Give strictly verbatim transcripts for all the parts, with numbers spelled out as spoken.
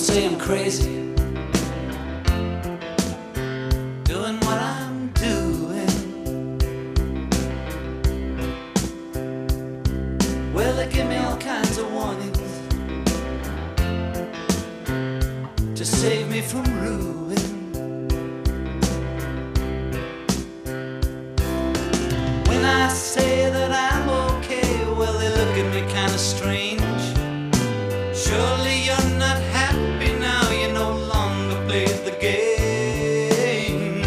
say I'm crazy, doing what I'm doing. Well, they give me all kinds of warnings to save me from ruin. When I say that I'm okay, well, they look at me kind of strange. Surely you're not happy now, you no longer play the game.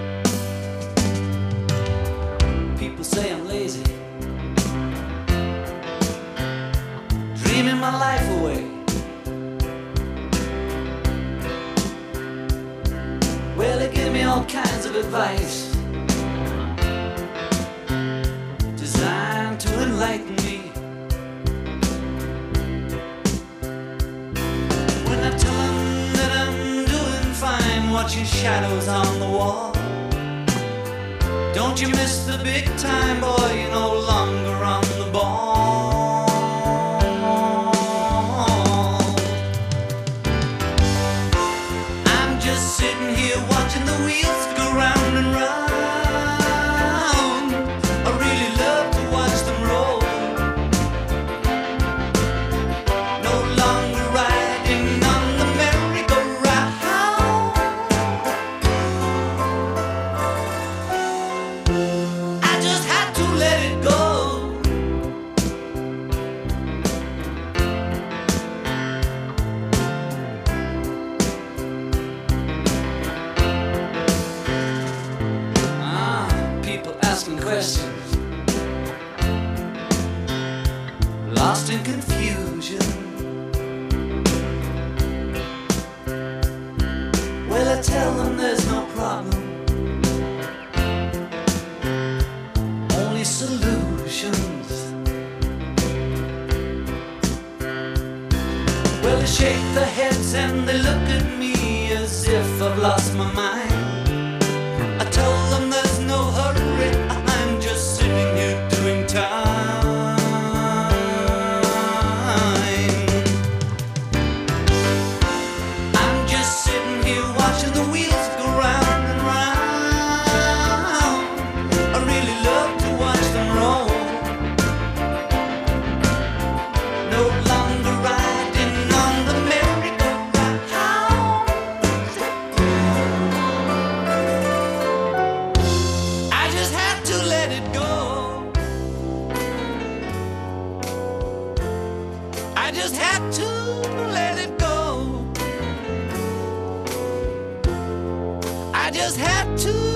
People say I'm lazy, dreaming my life away. Well, they give me all kinds of advice designed to enlighten me. When I tell them that I'm doing fine, watching shadows on the wall, don't you miss the big time, boy, you're no longer on the ball. I'm just sitting here watching the wheels go round and round. I really love to watch them roll. No longer riding on the merry-go-round. I just had to let it go. Ah, people asking questions, lost in confusion. Well, I tell them there's no problem, only solutions. Well, they shake their heads and they look at me as if I've lost my mind. I tell them there's no hurry, I'm just sitting here doing time. I'm just sitting here watching the wheels go round and round. I really love to watch them roll. No longer riding on the merry-go-round. I just had to let it go. I just had to let it go. I just had to